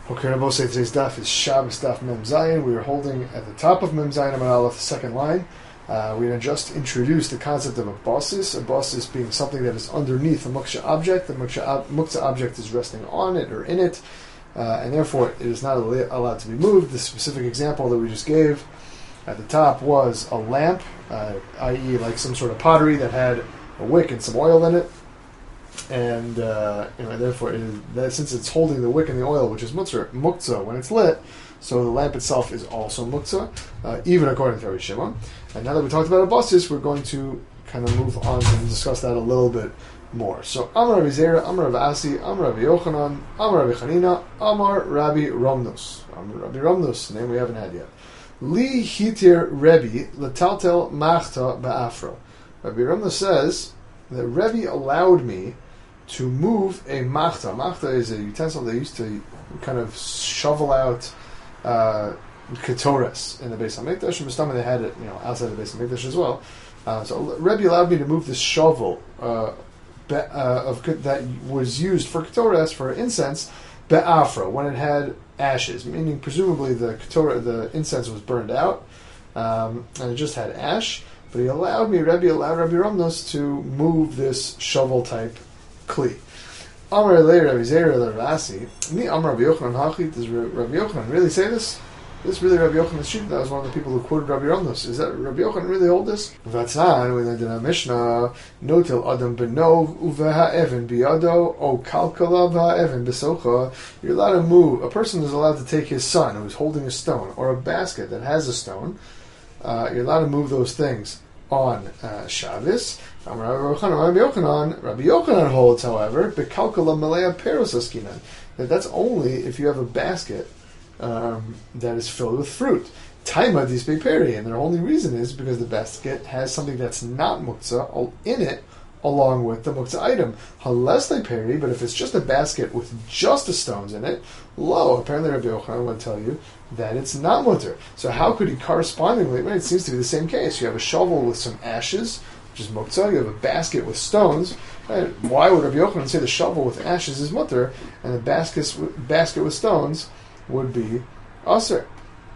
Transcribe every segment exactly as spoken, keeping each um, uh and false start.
Okay, Rabbi say today's daf is Shabbos daf Mem Zayin. We are holding at the top of Mem Zayin Amar Aleph, the second line. Uh, we had just introduced the concept of a basis, a basis being something that is underneath a muksha object. The muksha, ob- muktzah object is resting on it or in it, uh, and therefore it is not allowed to be moved. The specific example that we just gave at the top was a lamp, uh, that is like some sort of pottery that had a wick and some oil in it. And uh, you know, therefore, it is, that since it's holding the wick and the oil, which is muktzah, muktzah when it's lit, so the lamp itself is also muktzah, uh, even according to Rabbi Shimon. And now that we talked about a basis, we're going to kind of move on and discuss that a little bit more. So, Amar Rabbi Zera, Amar Rabbi Asi, Amar Rabbi Yochanan, Amar Rabbi Chanina, Amar Rabbi Romnus. Amar Rabbi Romnus, name we haven't had yet. Li hitir Rebbe letaltel machta ba'afro. Rabbi Romnus says that Rebbe allowed me to move a machta. Machta is a utensil they used to kind of shovel out uh, ketores in the Beis HaMikdash. And Mustama, they had it, you know, outside the Beis HaMikdash as well. Uh, so Rebbe allowed me to move this shovel uh, be, uh, of that was used for ketores, for incense, be'afra, when it had ashes, meaning presumably the ketorah, the incense was burned out, um, and it just had ash. But he allowed me, Rebbe allowed Rabbi Romnos to move this shovel type kli. Amar Elei Rabbi Zera Ravasi. Ni Amar Rabbi Yochanan Hachi. Does Rabbi Yochanan really say this? This really Rabbi Yochanan's sheet? That was one of the people who quoted Rabbi Romnos. Is that Rabbi Yochanan really hold this? Vatzan, we learned in our Mishnah, Notil Adam Benov Uveha Evan Biado O Kalkala Va Evan Besocha. You're allowed to move. A person is allowed to take his son who's holding a stone, or a basket that has a stone. Uh, you're allowed to move those things on uh, Shabbos. Rabbi Yochanan, Rabbi Yochanan holds, however, bekalkala malaya peros askinan, that that's only if you have a basket um, that is filled with fruit. Taima dispe peri, and their only reason is because the basket has something that's not muktzah in it, along with the muktzah item. Halesle peri, but if it's just a basket with just the stones in it, lo, apparently Rabbi Yochanan would tell you that it's not mutter. So how could he correspondingly, right, it seems to be the same case. You have a shovel with some ashes, which is muktzah, you have a basket with stones, right? Why would Rabbi Yochanan say the shovel with ashes is mutter, and the basket, basket with stones would be aser?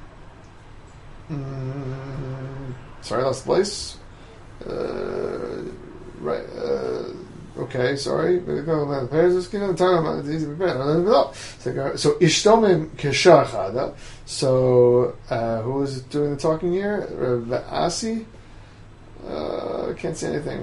Mm, sorry, I lost the place. Uh, right, uh, okay, sorry. So, Ishtomim Keshar Chada. So, uh, who is doing the talking here? Rav Asi? Uh, can't say anything.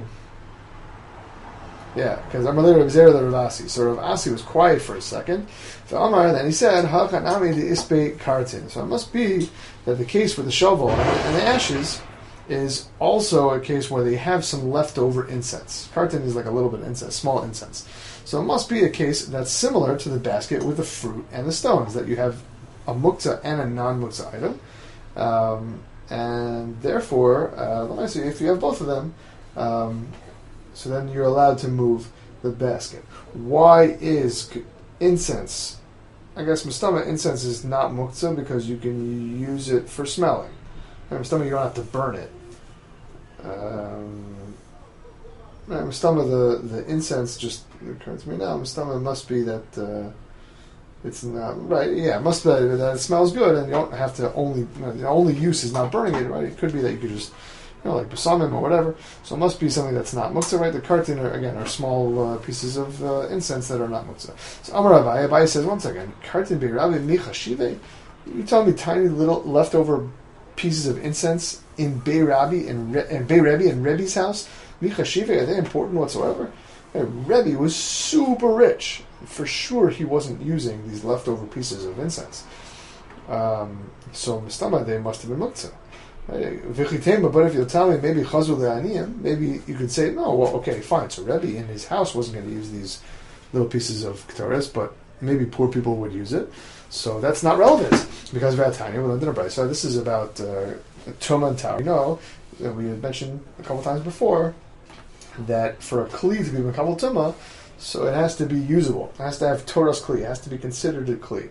Yeah, because I'm related to Rav Asi. So Rav Asi was quiet for a second. Then he said, "Hachanami the ispe kartin." So it must be that the case with the shovel and the ashes is also a case where they have some leftover incense. Kartin is like a little bit of incense, small incense. So it must be a case that's similar to the basket with the fruit and the stones, that you have a muktzah and a non-muktzah item. Um, and therefore, uh, let me see, if you have both of them, um, so then you're allowed to move the basket. Why is incense? I guess mustama incense is not muktzah because you can use it for smelling. And mustama, you don't have to burn it. Um, mustama, the the incense just occurred to me now. Mustama must be that uh, it's not right. Yeah, it must be that it smells good, and you don't have to only you know, the only use is not burning it. Right? It could be that you could just, you know, like basamim or whatever. So it must be something that's not muktzah, right? The kartin are, again, are small uh, pieces of uh, incense that are not muktzah. So Amar Abai, Abai says, one second, kartin be'rabi micha shive? You telling me tiny little leftover pieces of incense in Bei Rabbi and, Re- and Bei Rebbe and Rebbe's house? Micha shive, are they important whatsoever? And Rebbe was super rich. For sure he wasn't using these leftover pieces of incense. Um, so Mistama, they must have been muktzah. But if you'll tell me maybe chazul le'aniyim, maybe you could say, no, well, okay, fine. So Rebbe in his house wasn't going to use these little pieces of ketores, but maybe poor people would use it. So that's not relevant because of Vatanya. We learned in a brayso. So this is about uh, Tumah and Tau. You know, we had mentioned a couple times before that for a kli to be Makabal Tumah, so it has to be usable. It has to have Torah's kli. It has to be considered a kli.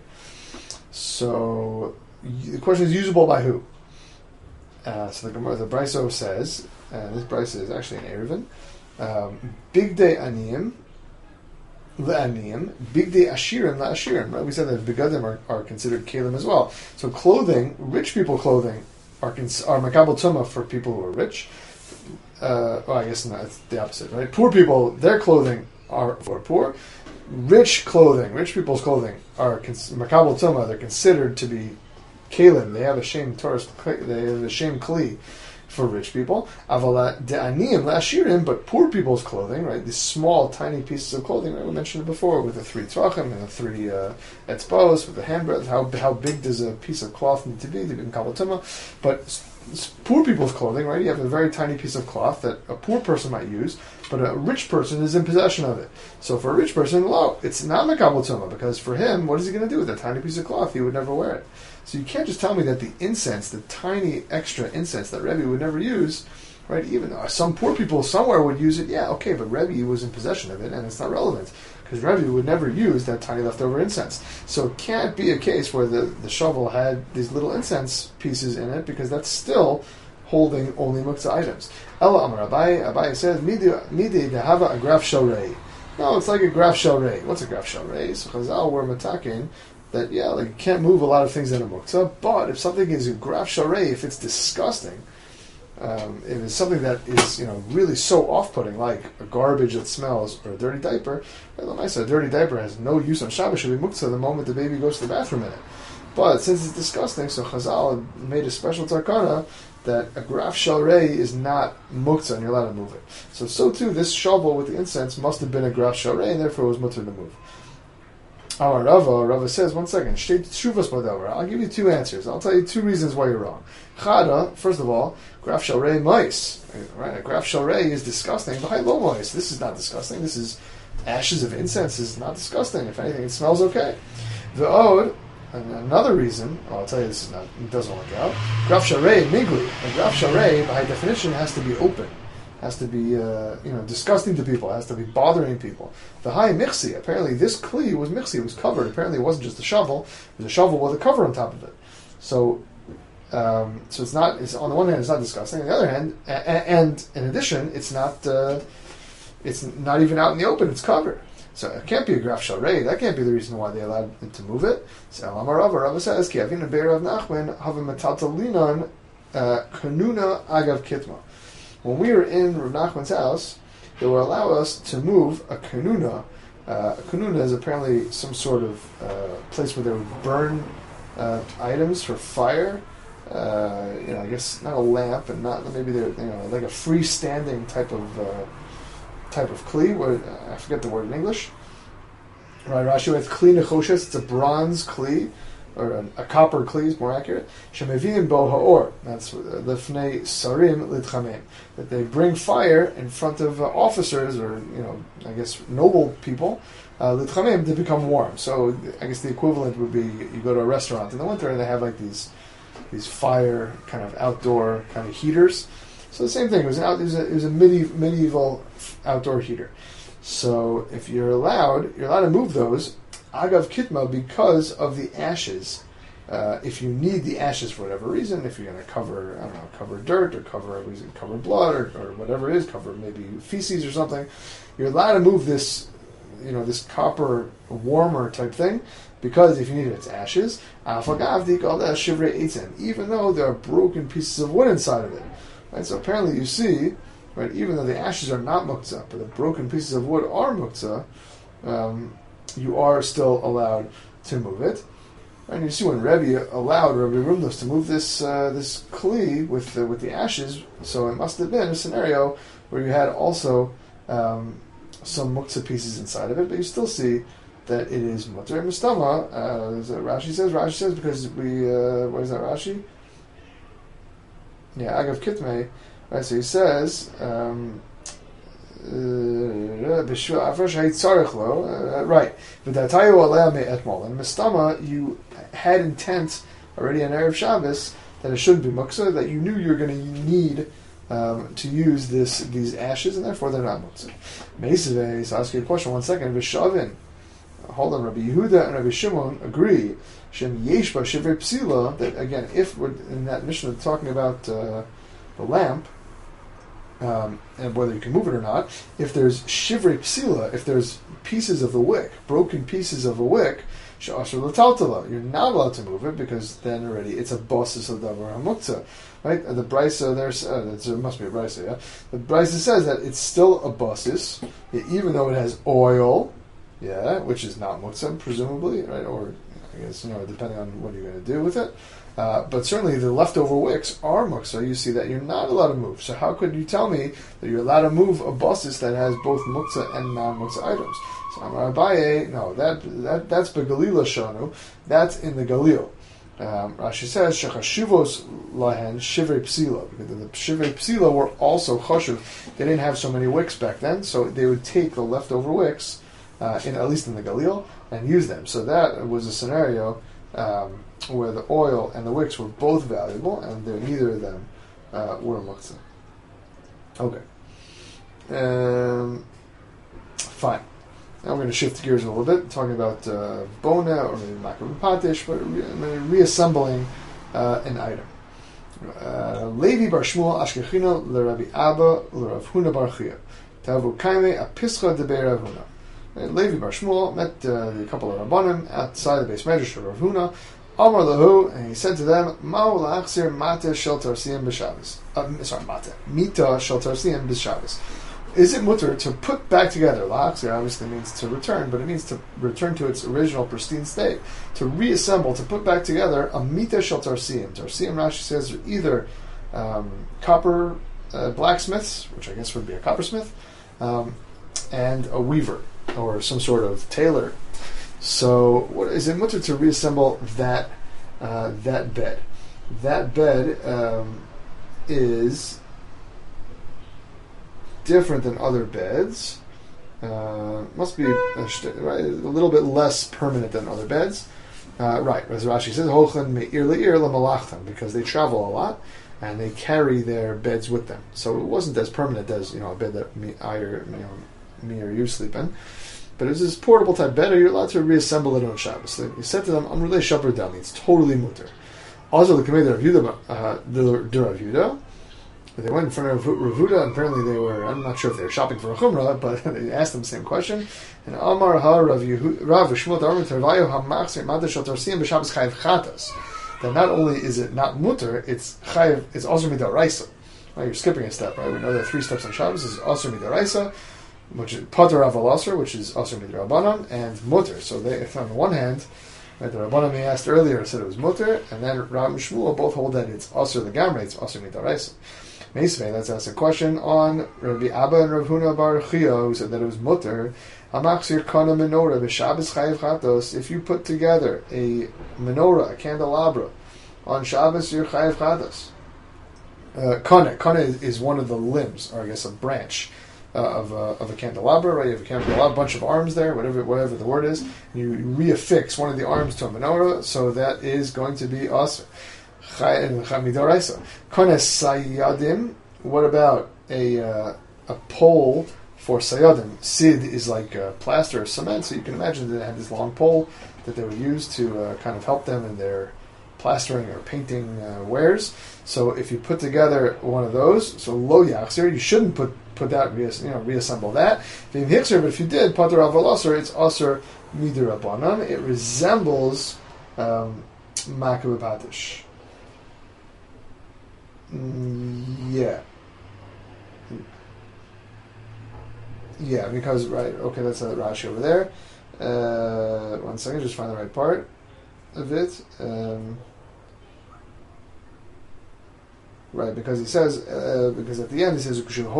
So the question is, usable by who? Uh, so the Gemara, the Braiso says, and this Braiso is actually an Erevin, um, Big Day Aniyim, le'aniyim, bigdei ashirim la'ashirim. Right? We said that begadim are, are considered kelim as well. So clothing, rich people clothing, are cons- are makabel tuma for people who are rich. Uh, well, I guess not. It's the opposite, right? Poor people, their clothing are for poor. Rich clothing, rich people's clothing are cons- makabel tuma. They're considered to be kelim. They have a shame Taurus. They have a shame kli for rich people. Avala de'aniyim la'ashirim, but poor people's clothing, right? These small, tiny pieces of clothing, right? We mentioned it before with the three tzrachim and the three uh, etzbos with the handbreadth. How how big does a piece of cloth need to be to be makabel tuma? But s- s- poor people's clothing, right? You have a very tiny piece of cloth that a poor person might use, but a rich person is in possession of it. So for a rich person, lo, it's not makabel tuma, because for him, what is he going to do with that tiny piece of cloth? He would never wear it. So you can't just tell me that the incense, the tiny extra incense that Rebbe would never use, right? Even though some poor people somewhere would use it, yeah, okay, but Rebbe was in possession of it, and it's not relevant, because Rebbe would never use that tiny leftover incense. So it can't be a case where the, the shovel had these little incense pieces in it, because that's still holding only muktzah items. Ella Amar Abai, Abai says, Midi dehava a graf shalrei. No, it's like a graf shalrei. What's a graf shalrei? So Chazal were matakin that, yeah, like you can't move a lot of things in a muktzah, but if something is a graf sharei, if it's disgusting, um, if it's something that is, you know, really so off-putting, like a garbage that smells or a dirty diaper, well, I said a dirty diaper has no use on Shabbos, should be muktzah the moment the baby goes to the bathroom in it. But since it's disgusting, so Chazal made a special tarkana that a graf shalrei is not muktzah and you're allowed to move it. So, so too, this shovel with the incense must have been a graf shalrei and therefore it was mutter to move. Our Rava, Rava says, one second, I'll give you two answers. I'll tell you two reasons why you're wrong. Chada, first of all, graf shalrei mice. Right? A graf shalrei is disgusting. V'hai lo mice. This is not disgusting. This is ashes of incense. This is not disgusting. If anything, it smells okay. The od, and another reason, oh, I'll tell you this is not, it doesn't work out. Graf shalrei migli. A graf shalrei, by definition, has to be open. Has to be, uh, you know, disgusting to people. Has to be bothering people. The high mixi. Apparently, this kli was mixi. It was covered. Apparently, it wasn't just a shovel. It was a shovel with a cover on top of it. So, um, so it's not. It's on the one hand, it's not disgusting. On the other hand, a- a- and in addition, it's not. Uh, it's not even out in the open. It's covered. So it can't be a graf shalrei. That can't be the reason why they allowed them to move it. So Amar Rava, Rava says, "Ki avinu be'er Rav Nachman have a metaltalinon kanuna agav kitma." When we were in Rav Nachman's house, they would allow us to move a kanuna. Uh, a kanuna is apparently some sort of uh, place where they would burn uh, items for fire. Uh, you know, I guess not a lamp, and not maybe they're you know like a freestanding type of uh, type of kli. Where, I forget the word in English. Right, Rashi with kli nechoshes. It's a bronze kli. Or a, a copper kli is more accurate. Shemevim bo haor. That's lefnei sarim litchamim. That they bring fire in front of uh, officers, or you know, I guess noble people, litchamim uh, to become warm. So I guess the equivalent would be you go to a restaurant in the winter and they have like these these fire kind of outdoor kind of heaters. So the same thing. It was an out, it was a, it was a medieval, medieval outdoor heater. So if you're allowed, you're allowed to move those. Agav kitma, because of the ashes. Uh, if you need the ashes for whatever reason, if you're going to cover, I don't know, cover dirt or cover cover blood or, or whatever it is, cover maybe feces or something, you're allowed to move this, you know, this copper warmer type thing, because if you need its ashes, even though there are broken pieces of wood inside of it. Right? So apparently you see, right, even though the ashes are not muktzah, but the broken pieces of wood are muktzah, um, you are still allowed to move it. And you see when Rebbe allowed Rebbe Rumnos to move this uh, this kli with the, with the ashes, so it must have been a scenario where you had also um, some muktzah pieces inside of it, but you still see that it is mutter mustama. Uh, as Rashi says, Rashi says because we uh, what is that Rashi? Yeah, agav kitmei. Right, so he says. Um, Uh, right. And Mistama, you had intent already on Erev Shabbos that it shouldn't be muktzah, that you knew you were going to need um, to use this these ashes, and therefore they're not muktzah. Meisvei, so I'll ask you a question one second. Vishavin, hold on, Rabbi Yehuda and Rabbi Shimon agree, Shem Yeshba Shivrei Psila, that again, if we're in that mission talking about uh, the lamp, um, and whether you can move it or not. If there's shivrei psila, if there's pieces of the wick, broken pieces of a wick, she'asher l'taltala, you're not allowed to move it because then already it's a basis of davar hamuktzah. Right? The Brisa, there's uh, there must be a Brisa, yeah. The Brisa says that it's still a basis, even though it has oil, yeah, which is not muktzah, presumably, right? Or I guess you know, depending on what you're going to do with it. Uh, but certainly the leftover wicks are muktzah. You see that you're not allowed to move. So how could you tell me that you're allowed to move a basis that has both muktzah and non-muktzah items? So Amar Abaye, no, that that that's begalila shanu. That's in the galil. Um, Rashi says shechashivos lahen shivrei psila, because the shivrei psila were also chashuv. They didn't have so many wicks back then, so they would take the leftover wicks, uh, in at least in the galil, and use them. So that was a scenario um, where the oil and the wicks were both valuable, and neither of them uh, were muktzah. Okay, um, fine. Now we're going to shift gears a little bit, talking about uh, bona or maybe makav patish, but re- reassembling uh, an item. Uh, Levi bar Shmuel ashkechino l'Rabbi Abba l'Rav Huna bar Chia tavu kaime a pischa de Rav Huna. Levi bar Shmuel met uh, the couple of rabbanim outside the base medrash of Rav Huna. Amar lahu, and he said to them, "Ma'u la'achzir mate shel tarsiyim b'Shabbos." Uh, sorry, mate mita shel tarsiyim b'Shabbos. Is it mutter to put back together? La'achzir obviously means to return, but it means to return to its original pristine state, to reassemble, to put back together a mita shel tarsiyim. Tarsiyim, Rashi says, are either um, copper uh, blacksmiths, which I guess would be a coppersmith, um, and a weaver or some sort of tailor. So, what is it mutter to reassemble that uh, that bed? That bed um, is different than other beds. Uh, must be a, right, a little bit less permanent than other beds. Uh, right, as Rashi says, "Hochen me'ir le'ir lamalachtam," because they travel a lot and they carry their beds with them. So it wasn't as permanent as you know a bed that me, I or you know, me or you sleep in. But it's this portable type bed, or you're allowed to reassemble it on Shabbos. So he said to them, "I'm really shaper dami. It's totally mutter." Also, the commander of Yehuda, the Rav Yehuda, they went in front of Rav Yehuda, and apparently they were, I'm not sure if they were shopping for a chumrah, but they asked them the same question. And Amar ha Rav Yehuda, Rav Shmuel Darman Tervayu HaMachzir Mata Shel Tarsiyim B'Shabbos Chayiv Chatas. That not only is it not mutter, it's chayiv, it's also midaraisa. Right, you're skipping a step, right? We know there are three steps on Shabbos. Is also midaraisa, which is pater avalasr, which is also midrabanan, and mutter. So they, if on the one hand, right, the Rabbanan we asked earlier said it was mutter, and then Rav and Shmuel both hold that it's also the gamre, it's also midaraisa. Meisvei, let's ask a question on Rabbi Abba and Rav Huna bar Chia, who said that it was mutter. Hamachzir kana menorah b'Shabbos chayiv chatos. If you put together a menorah, a candelabra, on Shabbos, you're chayiv chatos. Uh, kana, kana is, is one of the limbs, or I guess a branch uh, of a, of a candelabra. Right, you have a candelabra, a bunch of arms there, whatever whatever the word is. You reaffix one of the arms to a menorah, so that is going to be aser. Kones sayadim. What about a uh, a pole for sayadim? Sid is like a plaster or cement, so you can imagine that they had this long pole that they would use to uh, kind of help them in their plastering or painting uh, wares. So if you put together one of those, so lo yachzir, you shouldn't put put that you know reassemble that. But if you did pater al velasar, it's aser midirabanan. It resembles um, makav patish. Mm, yeah. Yeah, because, right, okay, that's a Rashi over there. Uh, one second, just find the right part of it. Um, right, because he says, uh, because at the end he says,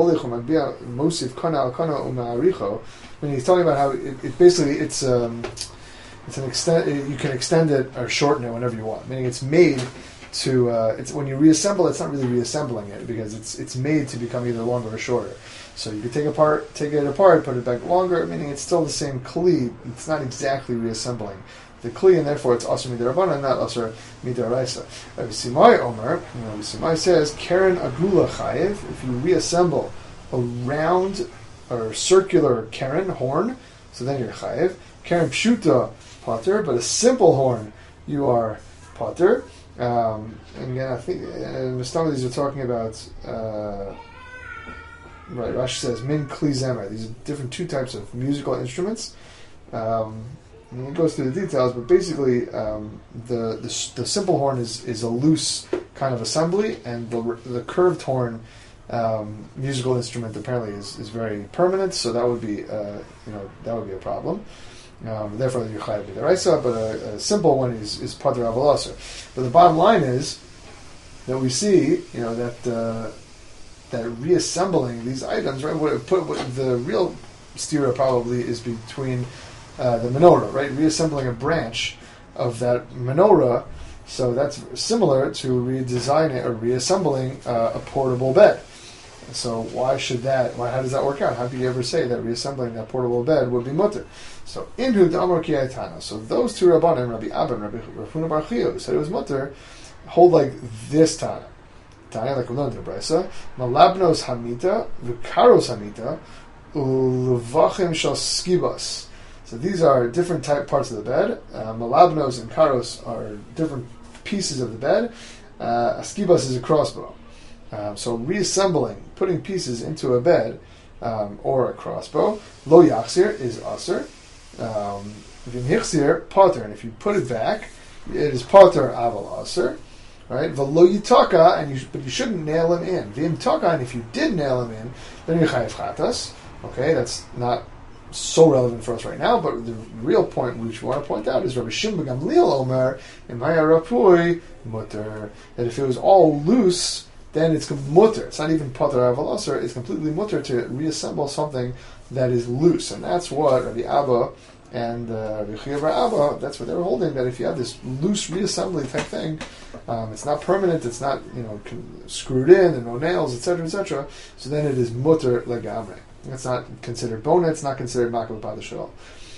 when he's talking about how it, it basically, it's um, it's an extent, you can extend it or shorten it whenever you want, meaning it's made to uh, it's when you reassemble, it's not really reassembling it because it's it's made to become either longer or shorter. So you could take apart, take it apart, put it back longer, meaning it's still the same kli. It's not exactly reassembling the kli, and therefore it's also midirabanan, not also midaraisa. Rabbi Simai Omer, Rabbi Simai says, Karen agula chayev. If you reassemble a round or circular karen horn, so then you're chayev. Karen pshuta pater, but a simple horn you are pater. Um, and again, I think uh, some of these are talking about uh, right, Rashi says min kli zemer. These are different two types of musical instruments. Um, and it goes through the details, but basically, um, the, the the simple horn is, is a loose kind of assembly, and the the curved horn um, musical instrument apparently is, is very permanent. So that would be uh, you know that would be a problem. Um, therefore, you're chayav b'deraisa, but a, a simple one is is pater avolaser. But the bottom line is that we see, you know, that uh, that reassembling these items, right? What, put, what the real stira probably is between uh, the menorah, right? Reassembling a branch of that menorah, so that's similar to redesigning or reassembling uh, a portable bed. So why should that? Why, how does that work out? How could you ever say that reassembling that portable bed would be mutter? So inhu d'amar ki aytana. So those two rabbanim, Rabbi Abba and Rabbi Rav Huna bar Chiya, who said it was mutter, hold like this Tana. Tana, like we learned in the Brisa, malabnos hamita, v'karos hamita, ulevachim shal skibas. So these are different type parts of the bed. Uh, malabnos and karos are different pieces of the bed. Uh, a skibas is a crossbow. Um, so reassembling, putting pieces into a bed um, or a crossbow, lo yachzir is aser. Um, v'im hichzir, pater, and if you put it back, it is pater aval aser. Right, v'lo yitaka, and you but you shouldn't nail him in. V'im taka, and if you did nail him in, then you're chayav chatas. Okay, that's not so relevant for us right now, but the real point which we want to point out is Rabbi Shimon ben Gamliel Omer in Maya Rapui mutter, that if it was all loose, then it's mutter. It's not even pater aval aser. It's completely mutter to reassemble something that is loose, and that's what Rabbi Abba and uh, Rabbi Chiya bar Abba, that's what they were holding, that if you have this loose reassembly type thing, um, it's not permanent, it's not, you know, screwed in, and no nails, et cetera, et cetera, so then it is mutter legamre. It's not considered bona, it's not considered makav b'adashal.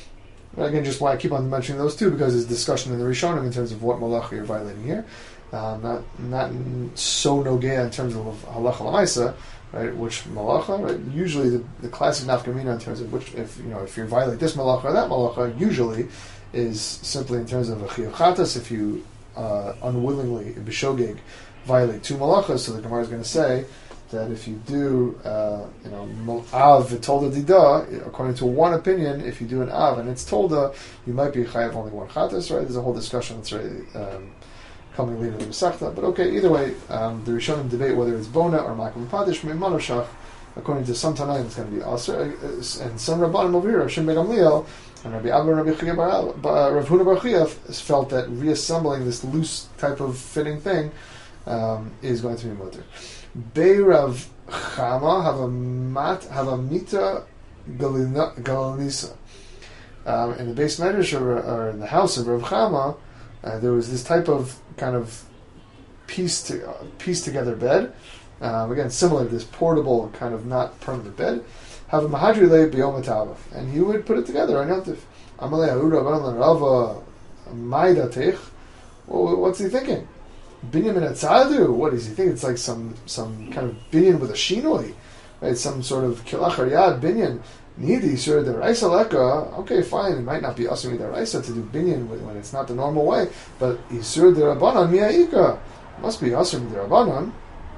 Again, just why I keep on mentioning those two, because there's discussion in the Rishonim in terms of what malacha you're violating here. Um, not not so nogea in terms of halacha l'maisa, right? Which malacha, right? Usually the, the classic nafkamina in terms of which, if you know, if you violate this malacha or that malacha, usually is simply in terms of a chiyuv chatas. If you uh, unwillingly b'shogeg violate two malachas, so the Gemara is going to say that if you do, uh, you know, av v'tolda dida, according to one opinion, if you do an av and it's tolda, you might be chayav only one chatas, right? There's a whole discussion that's right. Um, coming later in the Masechta, but okay, either way, um, the Rishonim debate whether it's bona or makom padish mimanoshach. According to some Tanaim, it's going to be aser, and some Rabbanim over here, Shimon ben Gamliel and Rabbi Abba and Rabbi Chiya bar Rav Huna bar Chiya felt that reassembling this loose type of fitting thing um, is going to be mutter. Bei Rav Chama have a mat have a mita galanisa. Um, in the base medrash or, or in the house of Rav Chama, uh, there was this type of kind of piece to uh, piece together bed. Um, again, similar to this portable kind of not permanent bed. Have a mahadri le biyom, and he would put it together on Yontif. Amalei Ahura Baran Rava Maidatech. Well, what's he thinking? Binyamin Atzadu? What does he think? It's like some some kind of binyan with a shinoi, right? Some sort of kilachar yad binyan. Nidi sur the raisa leka. Okay, fine. It might not be asumi the raisa to do binyan when it's not the normal way, but isur the rabbanon miyaika must be asumi the rabbanon.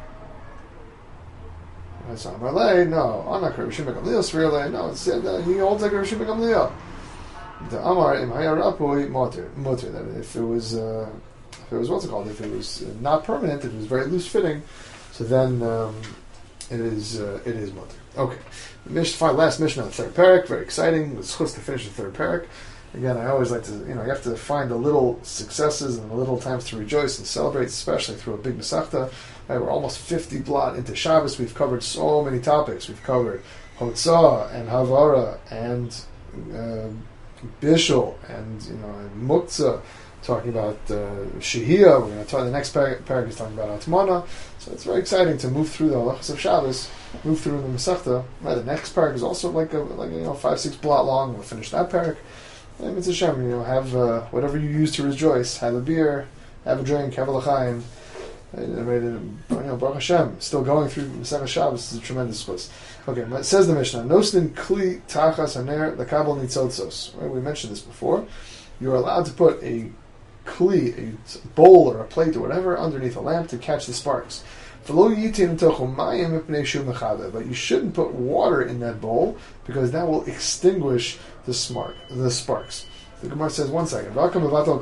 That's not Marley. No, Anak Rishim Gamliel Svirle. No, it's, uh, he holds like Rishim Gamliel. The Amar im Hayarapui Moter Moter. That if it was, uh, if it was what's it called? If it was not permanent, if it was very loose fitting, so then um, it is uh, it is Moter. Okay. Mish, last mission on the third parak, very exciting. It's supposed to finish the third parak. Again, I always like to, you know, you have to find the little successes and the little times to rejoice and celebrate, especially through a big Masechta. Right, we're almost fifty blot into Shabbos. We've covered so many topics. We've covered Hotzah and Havara and uh, Bishul and, you know, and Muktzah, talking about uh, Shehiyah. We're going to talk, the next parak, parak is talking about Atmana. So it's very exciting to move through the halachas of Shabbos, move through the Masechta. Right, the next parak is also like a, like you know five six blot long. We'll finish that parak. And it's a Shem, you know, have uh, whatever you use to rejoice. Have a beer, have a drink, have a l'chaim. You know, Baruch Hashem, still going through Masechta Shabbos is a tremendous place. Okay, it says the Mishnah, Nosnin kli tachas haner lekabel nitzotzos. Right, we mentioned this before. You are allowed to put a kli, a bowl or a plate or whatever, underneath a lamp to catch the sparks. But you shouldn't put water in that bowl because that will extinguish the spark, the sparks. The Gemara says, one second. Aren't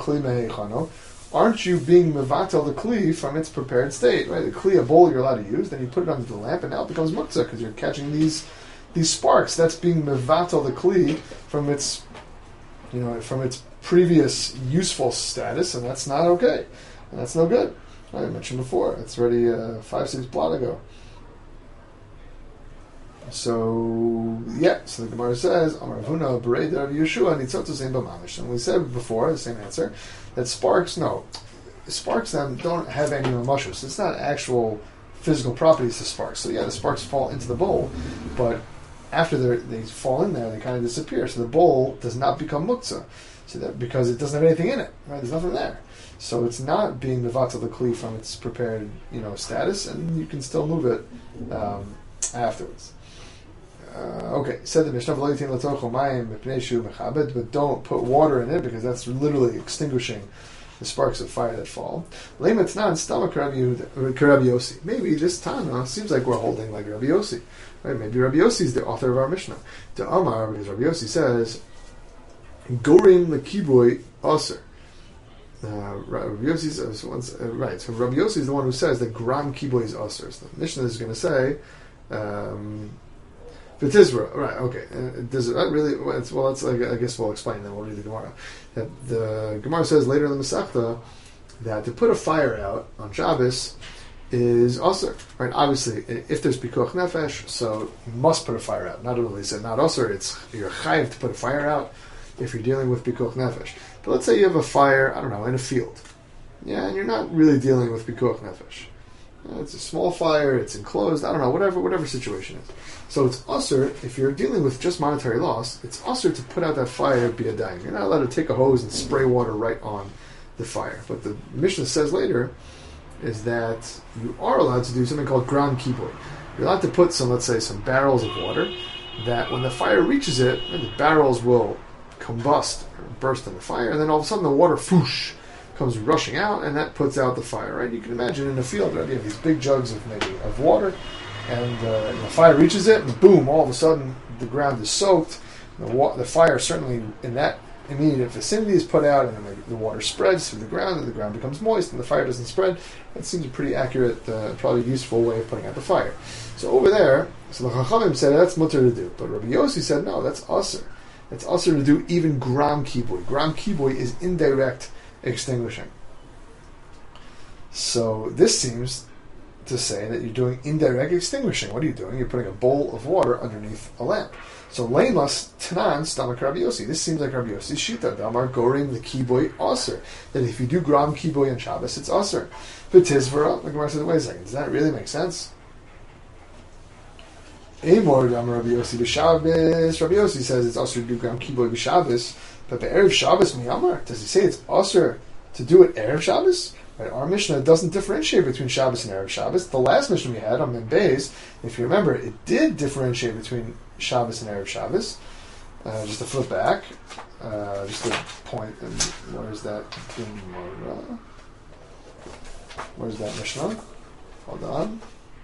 you being mevatel the kli from its prepared state? Right, the kli, a bowl you're allowed to use, then you put it under the lamp, and now it becomes muktzah because you're catching these these sparks. That's being mevatel the kli from its, you know, from its previous useful status, and that's not okay, and that's no good. I mentioned before, it's already uh, five, six blot ago. So, yeah, so the Gemara says, Amar Avuna, Berei Rav Yeshua, Nitzotu Zein B'mamish. And we said before, the same answer, that sparks, no, sparks them don't have any mashus. It's not actual physical properties to sparks. So, yeah, the sparks fall into the bowl, but after they fall in there, they kind of disappear. So the bowl does not become muktzah, so that because it doesn't have anything in it, right? There's nothing there. So it's not being mevatel the kli from its prepared, you know, status, and you can still move it um, afterwards. Uh, okay, said the Mishnah, but don't put water in it because that's literally extinguishing the sparks of fire that fall. Maybe this Tana seems like we're holding like Rabbi Yossi. Right? Maybe Rabbi Yossi is the author of our Mishnah. To Amar, because Rabbi Yossi says, Gorim lekiboy aser. Uh, Rabbi Yossi says, once, uh, right, so Rabbi Yossi is the one who says that gram kiboy is aser. So the Mishnah is going to say, um, V'tizra, right, okay. Uh, does it really, well, it's, well, it's like, I guess we'll explain, then we'll read the Gemara. That the Gemara says later in the Masechta that to put a fire out on Shabbos is aser. Right, obviously, if there's pikuach nefesh, so you must put a fire out. Not only is it not aser, it's, you're chayiv to put a fire out if you're dealing with pikuach nefesh. But let's say you have a fire, I don't know, in a field. Yeah, and you're not really dealing with pikuach nefesh. It's a small fire, it's enclosed, I don't know, whatever whatever situation is. So it's usher, if you're dealing with just monetary loss, it's usher to put out that fire biyadayim. You're not allowed to take a hose and spray water right on the fire. But the Mishnah says later is that you are allowed to do something called gram kiboy. You're allowed to put some, let's say, some barrels of water, that when the fire reaches it, the barrels will combust or burst in the fire, and then all of a sudden the water, foosh, comes rushing out, and that puts out the fire, right? You can imagine in a field, right? You have these big jugs of maybe of water, and, uh, and the fire reaches it, and boom, all of a sudden the ground is soaked. The, wa- the fire certainly in that immediate vicinity is put out, and then the, the water spreads through the ground, and the ground becomes moist, and the fire doesn't spread. That seems a pretty accurate, uh, probably useful way of putting out the fire. So over there, so the Chachamim said that's mutter to do, but Rabbi Yossi said no, that's aser. It's aser to do even gram kiboy. Gram kiboy is indirect extinguishing. So this seems to say that you're doing indirect extinguishing. What are you doing? You're putting a bowl of water underneath a lamp. So leimas tanan stomach Rabbi Yossi. This seems like Rabbi Yossi's shita. Damar gorim the kiboy aser. That if you do gram kiboy on Shabbos, it's aser. But tizvara, the Gemara says, wait a second, does that really make sense? Amor damar Rabbi Yossi b'Shabbos. Rabbi Yossi says it's aser to do gram kiboy b'Shabbos. But the Erev Shabbos miyamar, does he say it's aser to do it Erev Shabbos? Right, our Mishnah doesn't differentiate between Shabbos and Erev Shabbos. The last Mishnah we had on Mem Beis, if you remember, it did differentiate between Shabbos and Erev Shabbos. Uh, just to flip back, uh, just to point, and where's that? Where's that Mishnah? Hold on.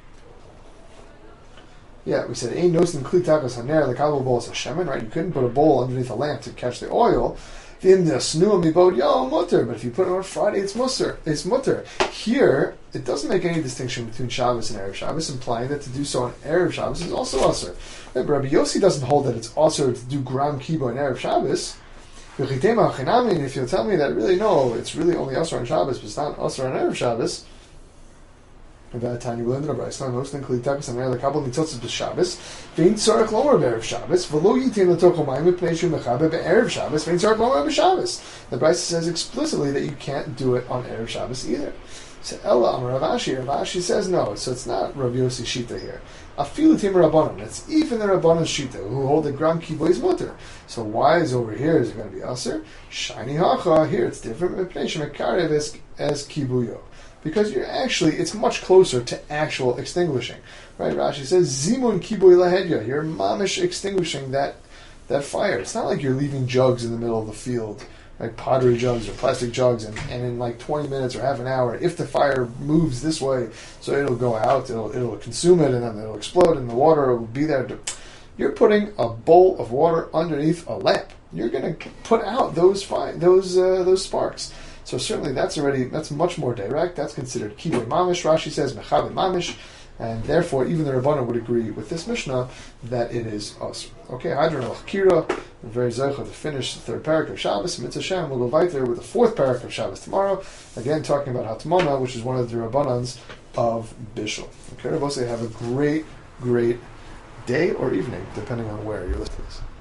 Yeah, we said, Ein nosin kli takas haner lekabel bowl hashemen, right? You couldn't put a bowl underneath a lamp to catch the oil. But if you put it on Friday, it's mutter. It's mutter. Here, it doesn't make any distinction between Shabbos and Erev Shabbos, implying that to do so on Erev Shabbos is also aser. Right, but Rabbi Yossi doesn't hold that it's aser to do gram kiboy on Erev Shabbos. If you'll tell me that really, no, it's really only aser on Shabbos, but it's not aser on Erev Shabbos, that time you will end up right. So most in Klitakas and the Kabbalah Nitzotzes b'Shabbos. Vein tzarich lomer b'Erev Shabbos. V'lo yitin l'tochel mayim mipnei shu mechabe b'Erev Shabbos. Vein tzarich lomer b'Shabbos. The Brisa says explicitly that you can't do it on Erev Shabbos either. So Ella Amar Rav Ashi. Rav Ashi says no. So it's not Rav Yossi Shita here. Afilu tim Rabbanon. It's even the Rabbanon Shita who hold the gram kiboy is mutter. So why is over here is it going to be aser? Shiny hacha. Here it's different. Mipnei shu mekarev as as kibuyo. Because you're actually, it's much closer to actual extinguishing. Right? Rashi says, Zimun kiboy lahedya. You're mamish extinguishing that that fire. It's not like you're leaving jugs in the middle of the field like pottery jugs or plastic jugs, and, and in like twenty minutes or half an hour, if the fire moves this way, so it'll go out, it'll it'll consume it, and then it'll explode, and the water will be there. To, you're putting a bowl of water underneath a lamp. You're going to put out those fi- those uh, those sparks. So certainly that's already that's much more direct. That's considered kibui mamish. Rashi says mechabe mamish. And therefore, even the Rabbanan would agree with this Mishnah that it is us. Okay, Hadron al Kira, very zeicha to finish the third parak of Shabbos. Mitzvah Shem, we'll go right there with the fourth parak of Shabbos tomorrow. Again, talking about Hatmana, which is one of the Rabbanans of Bishul. Okay, Rabbi, have a great, great day or evening, depending on where you're listening to this.